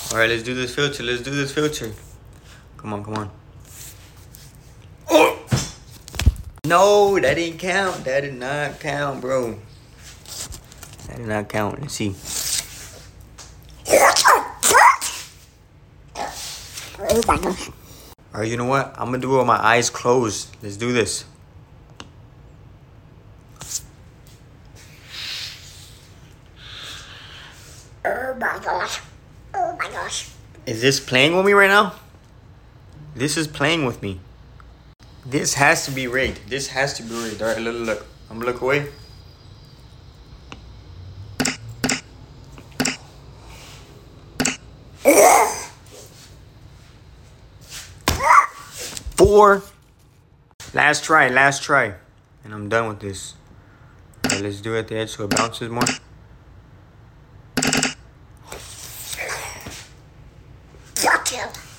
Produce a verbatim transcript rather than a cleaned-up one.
All right, let's do this filter. Let's do this filter. Come on, come on. Oh! No, that didn't count. That did not count, bro. That did not count. Let's see. Oh my gosh. All right, you know what? I'm gonna do it with my eyes closed. Let's do this. Oh my gosh. Oh my gosh. Is this playing with me right now? This is playing with me. This has to be rigged. This has to be rigged. All right, look, look, look. I'm gonna look away. Four. Last try, last try. And I'm done with this. All right, let's do it at the edge so it bounces more. Fuck you.